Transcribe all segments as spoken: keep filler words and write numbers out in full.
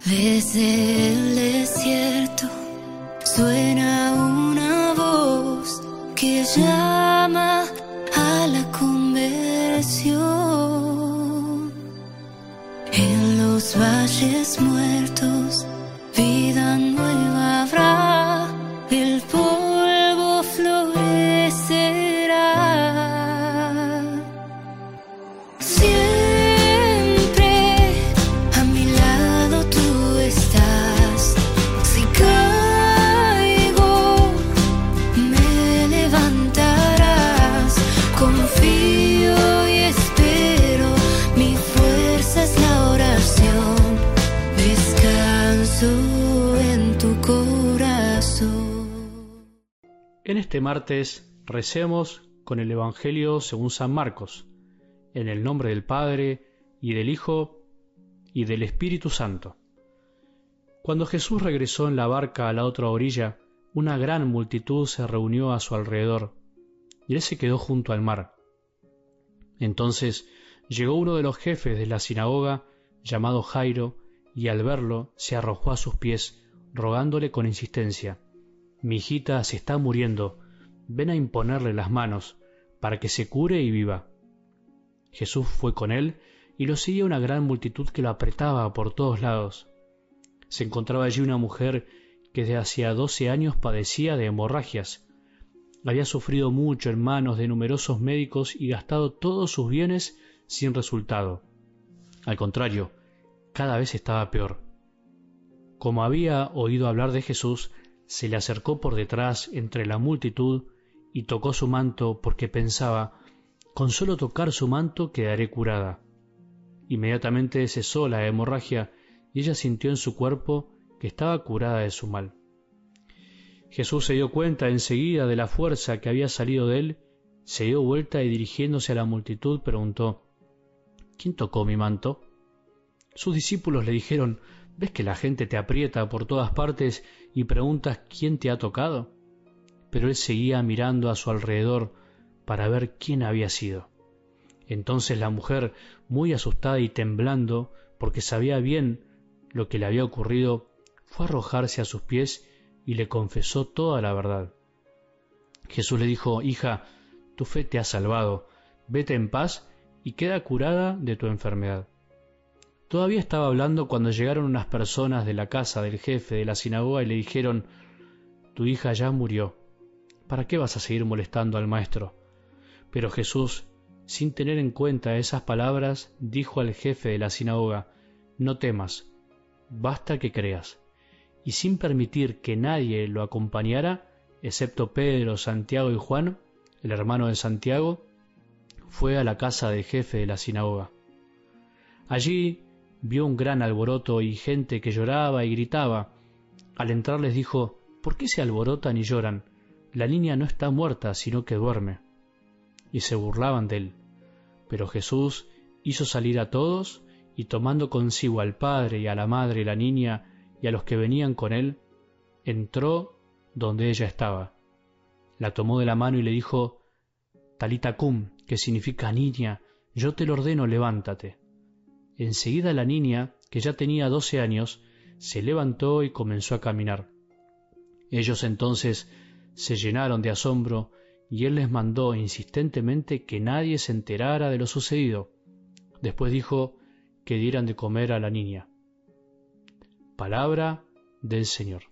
Desde el desierto suena una voz que llama a la conversión. En los valles muertos, vida nueva habrá, el polvo florecerá. Siempre a mi lado tú estás. Si caigo, me levantarás. Confío y espero, mi fuerza es la oración. Descanso en tu corazón. En este martes recemos con el Evangelio según San Marcos, en el nombre del Padre, y del Hijo, y del Espíritu Santo. Cuando Jesús regresó en la barca a la otra orilla, una gran multitud se reunió a su alrededor, y él se quedó junto al mar. Entonces llegó uno de los jefes de la sinagoga, llamado Jairo, y al verlo se arrojó a sus pies, rogándole con insistencia: «Mi hijita se está muriendo, ven a imponerle las manos, para que se cure y viva». Jesús fue con él, y lo seguía una gran multitud que lo apretaba por todos lados. Se encontraba allí una mujer que desde hacía doce años padecía de hemorragias. Había sufrido mucho en manos de numerosos médicos y gastado todos sus bienes sin resultado. Al contrario, cada vez estaba peor. Como había oído hablar de Jesús, se le acercó por detrás entre la multitud y tocó su manto porque pensaba: «Con solo tocar su manto quedaré curada». Inmediatamente cesó la hemorragia y ella sintió en su cuerpo que estaba curada de su mal. Jesús se dio cuenta enseguida de la fuerza que había salido de él, se dio vuelta y dirigiéndose a la multitud preguntó: «¿Quién tocó mi manto?». Sus discípulos le dijeron: «¿Ves que la gente te aprieta por todas partes y preguntas quién te ha tocado?». Pero él seguía mirando a su alrededor para ver quién había sido. Entonces la mujer, muy asustada y temblando, porque sabía bien lo que le había ocurrido, fue a arrojarse a sus pies y le confesó toda la verdad. Jesús le dijo: «Hija, tu fe te ha salvado, vete en paz y queda curada de tu enfermedad». Todavía estaba hablando cuando llegaron unas personas de la casa del jefe de la sinagoga y le dijeron: «Tu hija ya murió, ¿para qué vas a seguir molestando al maestro?». Pero Jesús, sin tener en cuenta esas palabras, dijo al jefe de la sinagoga: «No temas, basta que creas». Y sin permitir que nadie lo acompañara, excepto Pedro, Santiago y Juan, el hermano de Santiago, fue a la casa del jefe de la sinagoga. Allí vio un gran alboroto y gente que lloraba y gritaba. Al entrar les dijo: «¿Por qué se alborotan y lloran? La niña no está muerta, sino que duerme». Y se burlaban de él. Pero Jesús hizo salir a todos, y tomando consigo al padre y a la madre y la niña y a los que venían con él, entró donde ella estaba. La tomó de la mano y le dijo: «Talita cum», que significa: «Niña, yo te lo ordeno, levántate». Enseguida la niña, que ya tenía doce años, se levantó y comenzó a caminar. Ellos entonces se llenaron de asombro y él les mandó insistentemente que nadie se enterara de lo sucedido. Después dijo que dieran de comer a la niña. Palabra del Señor.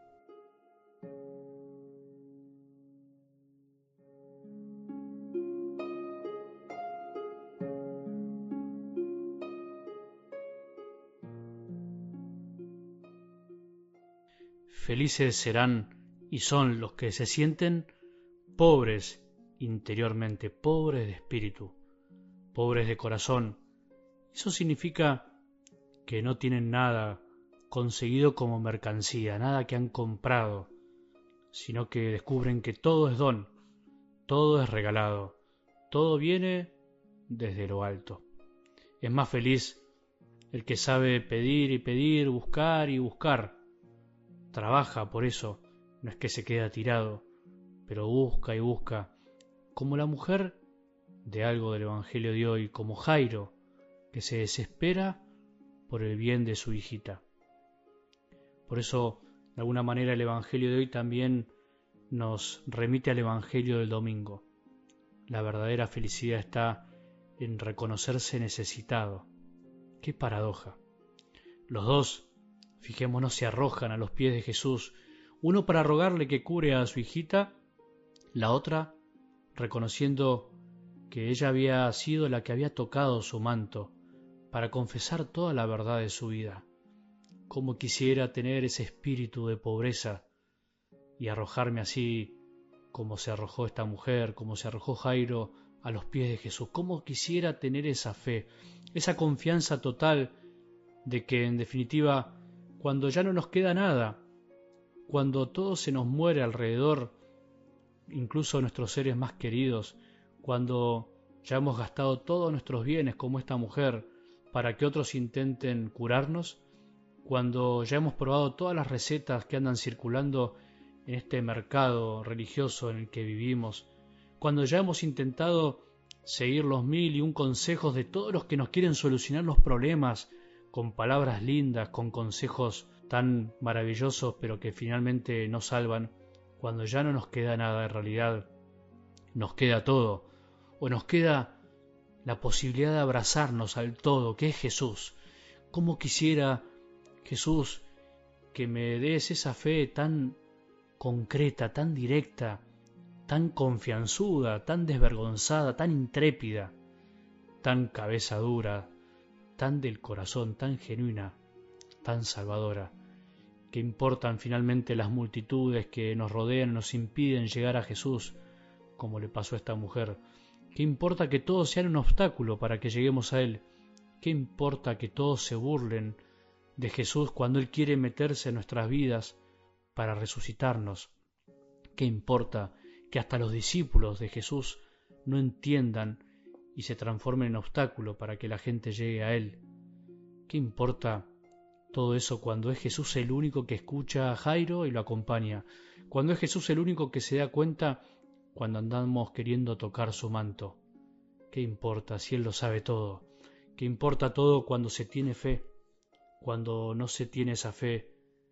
Felices serán y son los que se sienten pobres interiormente, pobres de espíritu, pobres de corazón. Eso significa que no tienen nada conseguido como mercancía, nada que han comprado, sino que descubren que todo es don, todo es regalado, todo viene desde lo alto. Es más feliz el que sabe pedir y pedir, buscar y buscar. Trabaja por eso, no es que se queda tirado, pero busca y busca, como la mujer de algo del Evangelio de hoy, como Jairo, que se desespera por el bien de su hijita. Por eso, de alguna manera, el Evangelio de hoy también nos remite al Evangelio del domingo. La verdadera felicidad está en reconocerse necesitado. ¡Qué paradoja! Los dos, fijémonos, se arrojan a los pies de Jesús, uno para rogarle que cure a su hijita, la otra reconociendo que ella había sido la que había tocado su manto, para confesar toda la verdad de su vida. Cómo quisiera tener ese espíritu de pobreza y arrojarme así como se arrojó esta mujer, como se arrojó Jairo a los pies de Jesús. Cómo quisiera tener esa fe, esa confianza total de que en definitiva, cuando ya no nos queda nada, cuando todo se nos muere alrededor, incluso nuestros seres más queridos, cuando ya hemos gastado todos nuestros bienes como esta mujer para que otros intenten curarnos, cuando ya hemos probado todas las recetas que andan circulando en este mercado religioso en el que vivimos, cuando ya hemos intentado seguir los mil y un consejos de todos los que nos quieren solucionar los problemas con palabras lindas, con consejos tan maravillosos pero que finalmente no salvan, cuando ya no nos queda nada en realidad, nos queda todo, o nos queda la posibilidad de abrazarnos al todo, que es Jesús. ¿Cómo quisiera, Jesús, que me des esa fe tan concreta, tan directa, tan confianzuda, tan desvergonzada, tan intrépida, tan cabeza dura, tan del corazón, tan genuina, tan salvadora? ¿Qué importan finalmente las multitudes que nos rodean, nos impiden llegar a Jesús, como le pasó a esta mujer? ¿Qué importa que todos sean un obstáculo para que lleguemos a Él? ¿Qué importa que todos se burlen de Jesús cuando Él quiere meterse en nuestras vidas para resucitarnos? ¿Qué importa que hasta los discípulos de Jesús no entiendan y se transformen en obstáculo para que la gente llegue a Él? ¿Qué importa todo eso cuando es Jesús el único que escucha a Jairo y lo acompaña? Cuando es Jesús el único que se da cuenta cuando andamos queriendo tocar su manto. ¿Qué importa si Él lo sabe todo? ¿Qué importa todo cuando se tiene fe? Cuando no se tiene esa fe,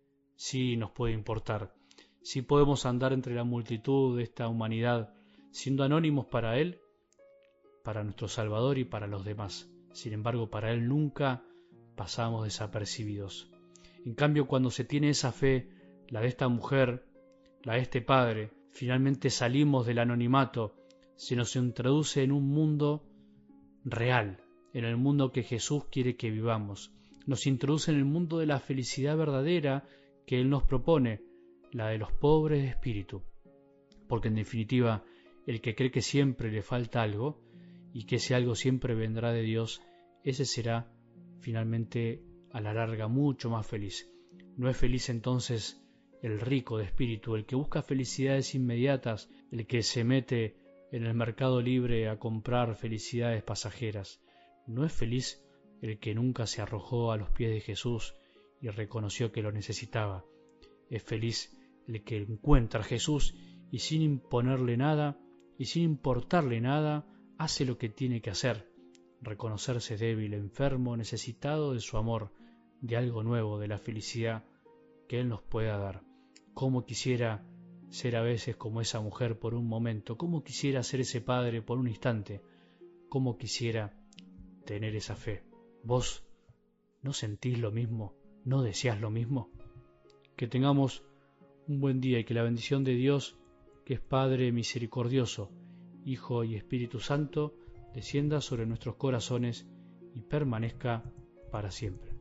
sí nos puede importar. Sí podemos andar entre la multitud de esta humanidad, siendo anónimos para Él, para nuestro Salvador y para los demás. Sin embargo, para Él nunca pasamos desapercibidos. En cambio, cuando se tiene esa fe, la de esta mujer, la de este padre, finalmente salimos del anonimato, se nos introduce en un mundo real, en el mundo que Jesús quiere que vivamos. Nos introduce en el mundo de la felicidad verdadera que Él nos propone, la de los pobres de espíritu. Porque en definitiva, el que cree que siempre le falta algo, y que ese algo siempre vendrá de Dios, ese será finalmente a la larga mucho más feliz. No es feliz entonces el rico de espíritu, el que busca felicidades inmediatas, el que se mete en el mercado libre a comprar felicidades pasajeras. No es feliz el que nunca se arrojó a los pies de Jesús y reconoció que lo necesitaba. Es feliz el que encuentra a Jesús y sin imponerle nada y sin importarle nada, hace lo que tiene que hacer, reconocerse débil, enfermo, necesitado de su amor, de algo nuevo, de la felicidad que Él nos pueda dar. Cómo quisiera ser a veces como esa mujer por un momento, cómo quisiera ser ese padre por un instante, cómo quisiera tener esa fe. ¿Vos no sentís lo mismo? ¿No deseás lo mismo? Que tengamos un buen día y que la bendición de Dios, que es Padre misericordioso, Hijo y Espíritu Santo, descienda sobre nuestros corazones y permanezca para siempre.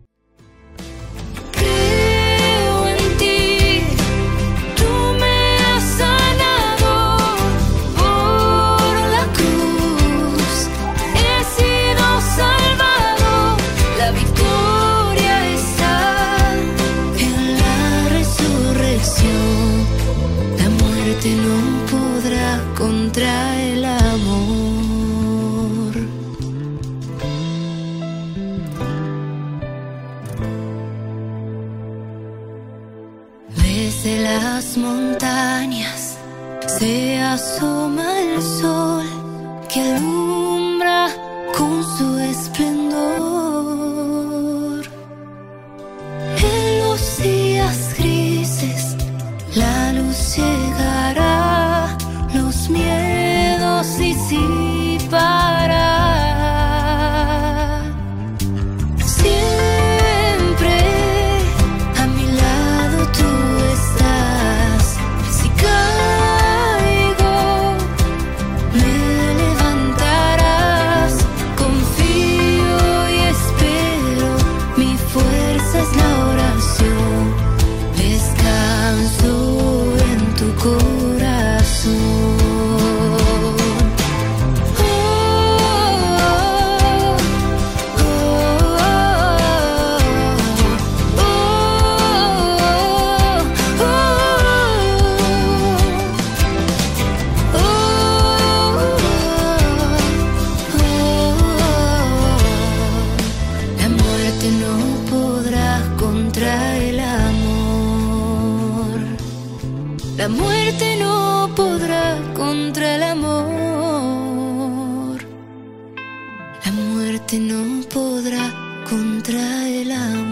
No podrá contra el amor. Desde las montañas se asoma el sol que alumbra con su esplendor. En los días días grises, la luz llegará, los miedos disipará. Siempre a mi lado tú estás. Si caigo, me levantarás. Confío y espero, mi fuerza es la oración. Descanso en tu corazón. La muerte no podrá contra el amor. La muerte no podrá contra el amor. La muerte no podrá contra el amor.